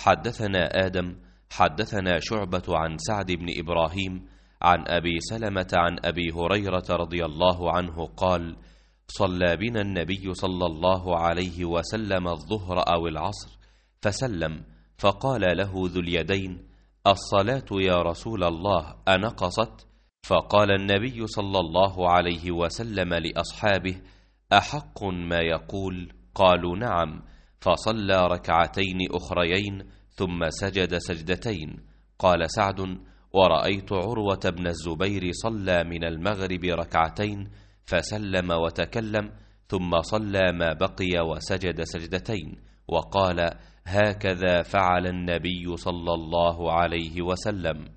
حدثنا آدم حدثنا شعبة عن سعد بن إبراهيم عن أبي سلمة عن أبي هريرة رضي الله عنه قال: صلى بنا النبي صلى الله عليه وسلم الظهر أو العصر فسلم، فقال له ذو اليدين: الصلاة يا رسول الله أنقصت؟ فقال النبي صلى الله عليه وسلم لأصحابه: أحق ما يقول؟ قالوا: نعم. فصلى ركعتين أخريين ثم سجد سجدتين. قال سعد: ورأيت عروة بن الزبير صلى من المغرب ركعتين فسلم وتكلم ثم صلى ما بقي وسجد سجدتين، وقال: هكذا فعل النبي صلى الله عليه وسلم.